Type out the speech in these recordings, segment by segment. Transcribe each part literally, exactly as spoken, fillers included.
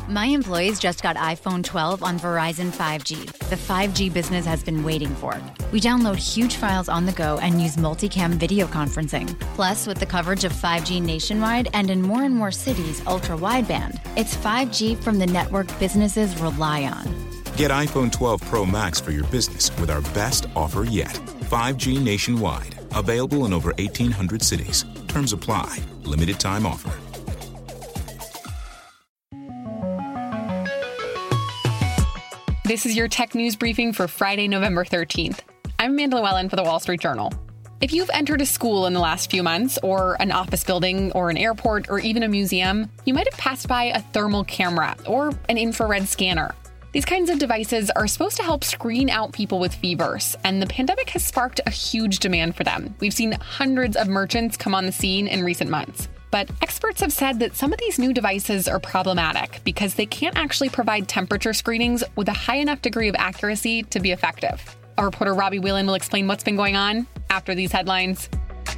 My employees just got iPhone twelve on Verizon five G, the five G business has been waiting for. We download huge files on the go and use multicam video conferencing. Plus, with the coverage of five G nationwide and in more and more cities ultra-wideband, it's five G from the network businesses rely on. Get iPhone twelve Pro Max for your business with our best offer yet. five G nationwide. Available in over eighteen hundred cities. Terms apply. Limited time offer. This is your tech news briefing for Friday, November thirteenth. I'm Amanda Llewellyn for the Wall Street Journal. If you've entered a school in the last few months, or an office building, or an airport, or even a museum, you might have passed by a thermal camera or an infrared scanner. These kinds of devices are supposed to help screen out people with fevers, and the pandemic has sparked a huge demand for them. We've seen hundreds of merchants come on the scene in recent months. But experts have said that some of these new devices are problematic because they can't actually provide temperature screenings with a high enough degree of accuracy to be effective. Our reporter Robbie Whelan will explain what's been going on after these headlines.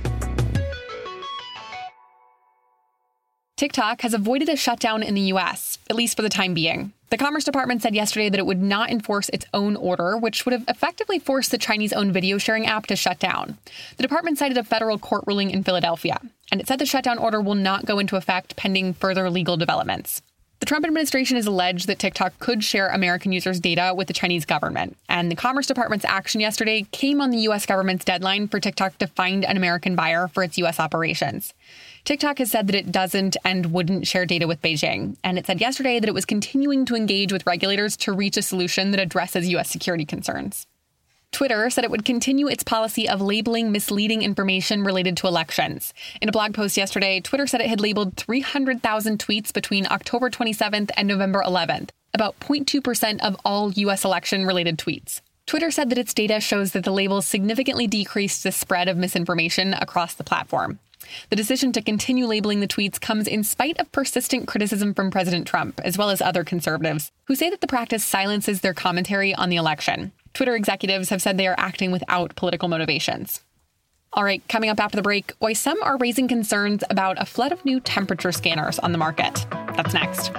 TikTok has avoided a shutdown in the U S, at least for the time being. The Commerce Department said yesterday that it would not enforce its own order, which would have effectively forced the Chinese-owned video sharing app to shut down. The department cited a federal court ruling in Philadelphia, and it said the shutdown order will not go into effect pending further legal developments. The Trump administration has alleged that TikTok could share American users' data with the Chinese government, and the Commerce Department's action yesterday came on the U S government's deadline for TikTok to find an American buyer for its U S operations. TikTok has said that it doesn't and wouldn't share data with Beijing, and it said yesterday that it was continuing to engage with regulators to reach a solution that addresses U S security concerns. Twitter said it would continue its policy of labeling misleading information related to elections. In a blog post yesterday, Twitter said it had labeled three hundred thousand tweets between October twenty-seventh and November eleventh, about zero point two percent of all U S election-related tweets. Twitter said that its data shows that the labels significantly decreased the spread of misinformation across the platform. The decision to continue labeling the tweets comes in spite of persistent criticism from President Trump, as well as other conservatives, who say that the practice silences their commentary on the election. Twitter executives have said they are acting without political motivations. All right, coming up after the break, why some are raising concerns about a flood of new temperature scanners on the market. That's next.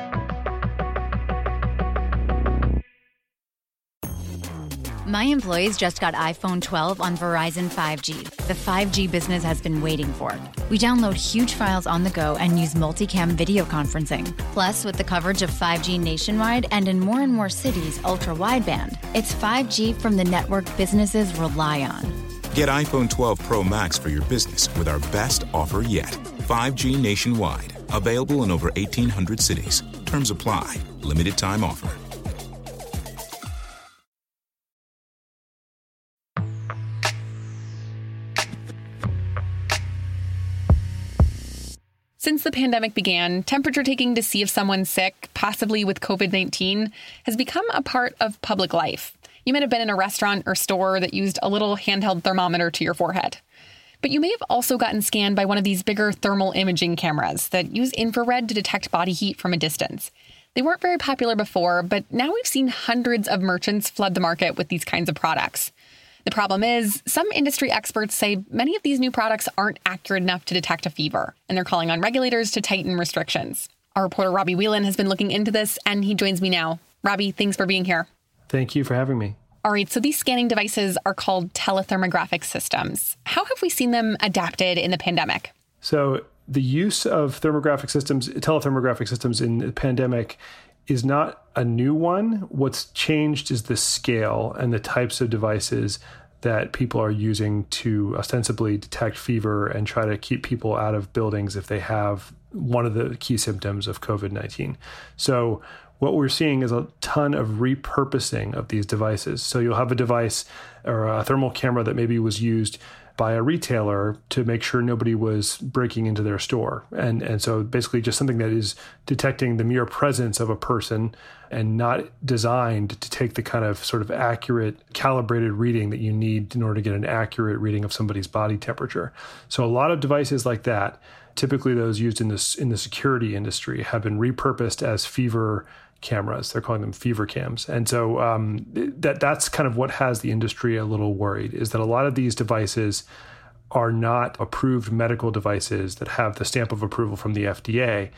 My employees just got iPhone twelve on Verizon five G, the five G business has been waiting for. We download huge files on the go and use multicam video conferencing. Plus, with the coverage of five G nationwide and in more and more cities ultra-wideband, it's five G from the network businesses rely on. Get iPhone twelve Pro Max for your business with our best offer yet. five G nationwide. Available in over eighteen hundred cities. Terms apply. Limited time offer. Since the pandemic began, temperature taking to see if someone's sick, possibly with covid nineteen, has become a part of public life. You might have been in a restaurant or store that used a little handheld thermometer to your forehead. But you may have also gotten scanned by one of these bigger thermal imaging cameras that use infrared to detect body heat from a distance. They weren't very popular before, but now we've seen hundreds of merchants flood the market with these kinds of products. The problem is, some industry experts say many of these new products aren't accurate enough to detect a fever, and they're calling on regulators to tighten restrictions. Our reporter Robbie Whelan has been looking into this, and he joins me now. Robbie, thanks for being here. Thank you for having me. All right, so these scanning devices are called telethermographic systems. How have we seen them adapted in the pandemic? So the use of thermographic systems, telethermographic systems in the pandemic is not a new one. What's changed is the scale and the types of devices that people are using to ostensibly detect fever and try to keep people out of buildings if they have one of the key symptoms of covid nineteen. So what we're seeing is a ton of repurposing of these devices. So you'll have a device or a thermal camera that maybe was used by a retailer to make sure nobody was breaking into their store. And and so basically just something that is detecting the mere presence of a person and not designed to take the kind of sort of accurate, calibrated reading that you need in order to get an accurate reading of somebody's body temperature. So a lot of devices like that, typically those used in this in the security industry, have been repurposed as fever cameras. They're calling them fever cams. And so um, that that's kind of what has the industry a little worried, is that a lot of these devices are not approved medical devices that have the stamp of approval from the F D A,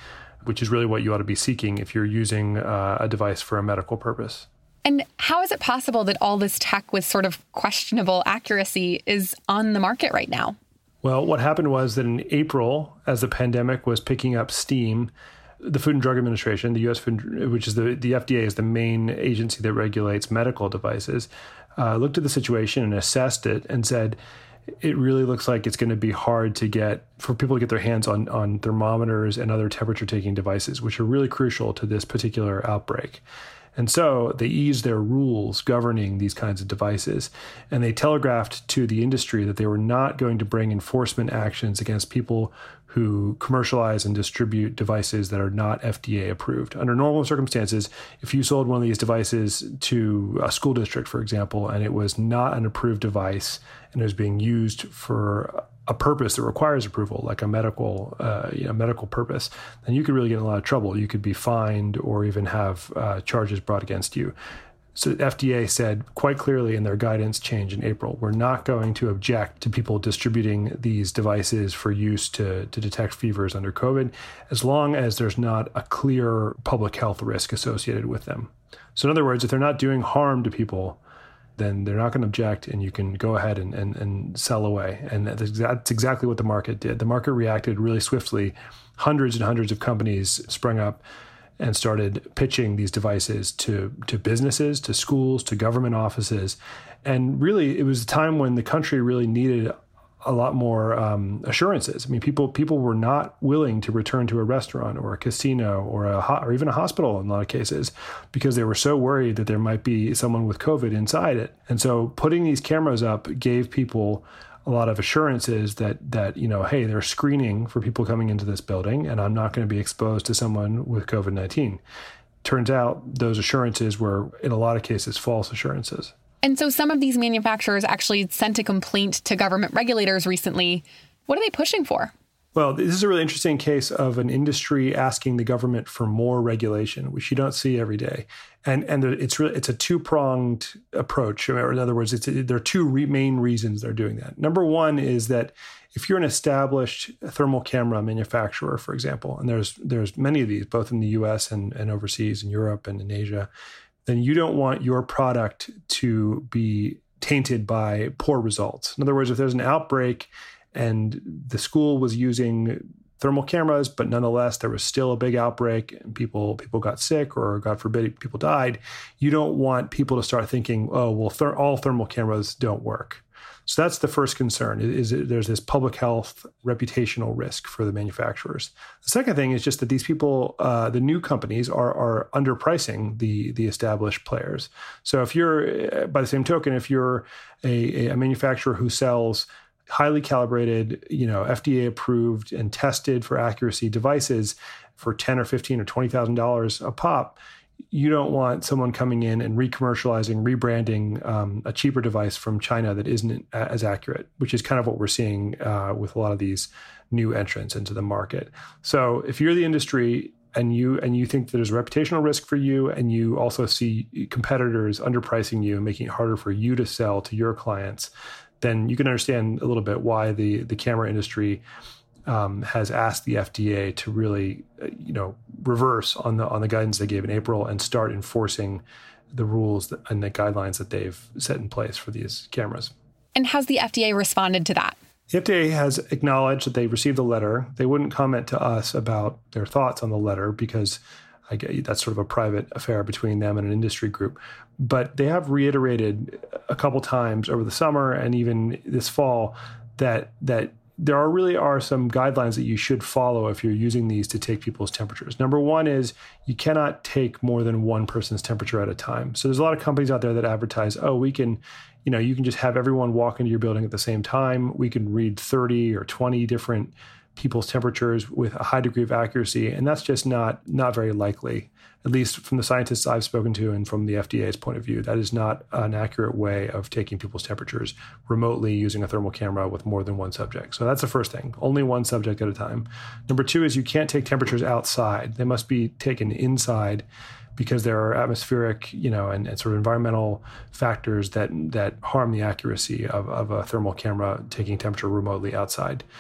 which is really what you ought to be seeking if you're using uh, a device for a medical purpose. And how is it possible that all this tech with sort of questionable accuracy is on the market right now? Well, what happened was that in April, as the pandemic was picking up steam, the Food and Drug Administration, the U S Food, which is the, the F D A is the main agency that regulates medical devices, uh, looked at the situation and assessed it and said, it really looks like it's going to be hard to get, for people to get their hands on, on thermometers and other temperature-taking devices, which are really crucial to this particular outbreak. And so they eased their rules governing these kinds of devices, and they telegraphed to the industry that they were not going to bring enforcement actions against people who commercialize and distribute devices that are not F D A approved. Under normal circumstances, if you sold one of these devices to a school district, for example, and it was not an approved device and it was being used for a purpose that requires approval, like a medical, uh, you know, medical purpose, then you could really get in a lot of trouble. You could be fined or even have uh, charges brought against you. So the F D A said quite clearly in their guidance change in April, we're not going to object to people distributing these devices for use to, to detect fevers under COVID, as long as there's not a clear public health risk associated with them. So in other words, if they're not doing harm to people, then they're not going to object, and you can go ahead and, and, and sell away. And that's, that's exactly what the market did. The market reacted really swiftly. Hundreds and hundreds of companies sprung up and started pitching these devices to, to businesses, to schools, to government offices. And really, it was a time when the country really needed a lot more um, assurances. I mean, people people were not willing to return to a restaurant or a casino or a ho- or even a hospital in a lot of cases because they were so worried that there might be someone with COVID inside it. And so putting these cameras up gave people a lot of assurances that, that you know, hey, they're screening for people coming into this building, and I'm not going to be exposed to someone with COVID nineteen. Turns out those assurances were, in a lot of cases, false assurances. And so some of these manufacturers actually sent a complaint to government regulators recently. What are they pushing for? Well, this is a really interesting case of an industry asking the government for more regulation, which you don't see every day. And and it's really, it's a two-pronged approach. Or in other words, it's, there are two re- main reasons they're doing that. Number one is that if you're an established thermal camera manufacturer, for example, and there's there's many of these, both in the U S and, and overseas, in Europe and in Asia, then you don't want your product to be tainted by poor results. In other words, if there's an outbreak and the school was using thermal cameras, but nonetheless there was still a big outbreak and people people got sick or, God forbid, people died, you don't want people to start thinking, oh, well, ther- all thermal cameras don't work. So that's the first concern, is, is there's this public health reputational risk for the manufacturers. The second thing is just that these people, uh, the new companies, are are underpricing the the established players. So if you're, by the same token, if you're a, a manufacturer who sells highly calibrated, you know, F D A approved and tested for accuracy devices for ten or fifteen or twenty thousand dollars a pop, you don't want someone coming in and re-commercializing, rebranding um, a cheaper device from China that isn't as accurate, which is kind of what we're seeing uh, with a lot of these new entrants into the market. So if you're the industry and you and you think that there's a reputational risk for you, and you also see competitors underpricing you and making it harder for you to sell to your clients, then you can understand a little bit why the, the camera industry Um, has asked the F D A to really, uh, you know, reverse on the on the guidance they gave in April and start enforcing the rules that, and the guidelines that they've set in place for these cameras. And how's the F D A responded to that? The F D A has acknowledged that they received the letter. They wouldn't comment to us about their thoughts on the letter because I get, that's sort of a private affair between them and an industry group. But they have reiterated a couple times over the summer and even this fall that that. There are really are some guidelines that you should follow if you're using these to take people's temperatures. Number one is you cannot take more than one person's temperature at a time. So there's a lot of companies out there that advertise, oh, we can, you know, you can just have everyone walk into your building at the same time. We can read thirty or twenty different people's temperatures with a high degree of accuracy. And that's just not not very likely, at least from the scientists I've spoken to and from the F D A's point of view. That is not an accurate way of taking people's temperatures remotely using a thermal camera with more than one subject. So that's the first thing, only one subject at a time. Number two is you can't take temperatures outside. They must be taken inside because there are atmospheric, you know, and, and sort of environmental factors that that harm the accuracy of, of a thermal camera taking temperature remotely outside.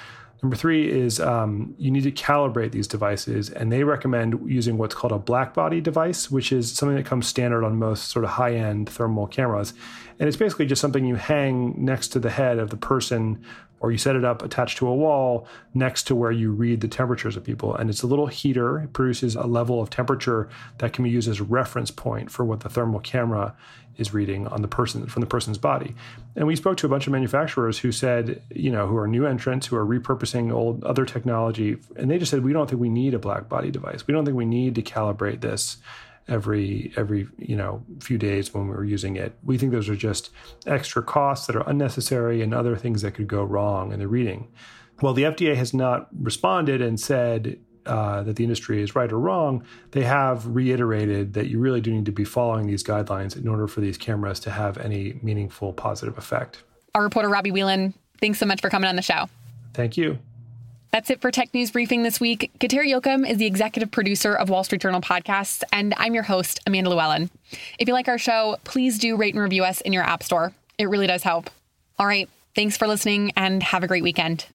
Number three is um, you need to calibrate these devices, and they recommend using what's called a black body device, which is something that comes standard on most sort of high-end thermal cameras. And it's basically just something you hang next to the head of the person, or you set it up attached to a wall next to where you read the temperatures of people. And it's a little heater. It produces a level of temperature that can be used as a reference point for what the thermal camera is reading on the person from the person's body. And we spoke to a bunch of manufacturers who said, you know, who are new entrants, who are repurposing old other technology. And they just said, we don't think we need a black body device. We don't think we need to calibrate this every, every, you know, few days when we're using it. We think those are just extra costs that are unnecessary and other things that could go wrong in the reading. Well, the F D A has not responded and said, Uh, that the industry is right or wrong. They have reiterated that you really do need to be following these guidelines in order for these cameras to have any meaningful positive effect. Our reporter, Robbie Whelan, thanks so much for coming on the show. Thank you. That's it for Tech News Briefing this week. Kater Jochum is the executive producer of Wall Street Journal Podcasts, and I'm your host, Amanda Llewellyn. If you like our show, please do rate and review us in your app store. It really does help. All right, thanks for listening, and have a great weekend.